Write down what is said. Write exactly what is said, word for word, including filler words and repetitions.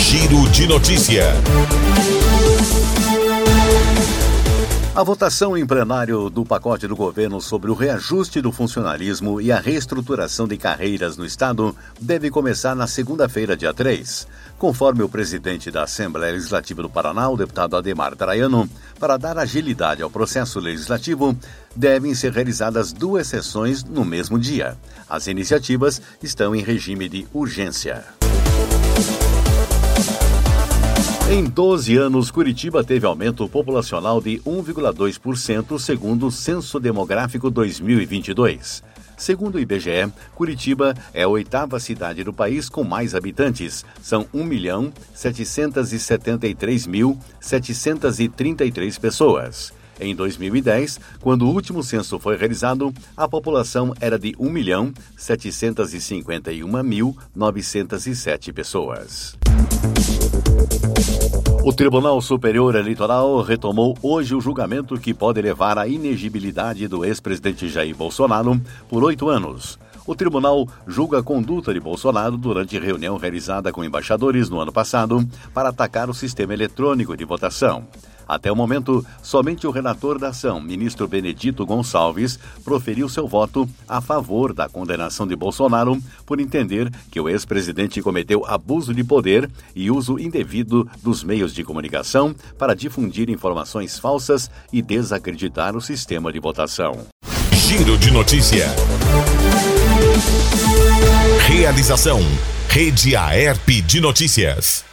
Giro de Notícia. A votação em plenário do pacote do governo sobre o reajuste do funcionalismo e a reestruturação de carreiras no Estado deve começar na segunda-feira, dia três. Conforme o presidente da Assembleia Legislativa do Paraná, o deputado Ademar Traiano, para dar agilidade ao processo legislativo, devem ser realizadas duas sessões no mesmo dia. As iniciativas estão em regime de urgência. Em doze anos, Curitiba teve aumento populacional de um vírgula dois por cento, segundo o Censo Demográfico dois mil e vinte e dois. Segundo o I B G E, Curitiba é a oitava cidade do país com mais habitantes. São um milhão setecentos e setenta e três mil setecentos e trinta e três pessoas. Em dois mil e dez, quando o último censo foi realizado, a população era de um milhão setecentos e cinquenta e um mil novecentos e sete pessoas. O Tribunal Superior Eleitoral retomou hoje o julgamento que pode levar à inegibilidade do ex-presidente Jair Bolsonaro por oito anos. O tribunal julga a conduta de Bolsonaro durante reunião realizada com embaixadores no ano passado para atacar o sistema eletrônico de votação. Até o momento, somente o relator da ação, ministro Benedito Gonçalves, proferiu seu voto a favor da condenação de Bolsonaro por entender que o ex-presidente cometeu abuso de poder e uso indevido dos meios de comunicação para difundir informações falsas e desacreditar o sistema de votação. Giro de Notícia. Realização: Rede Aerp de Notícias.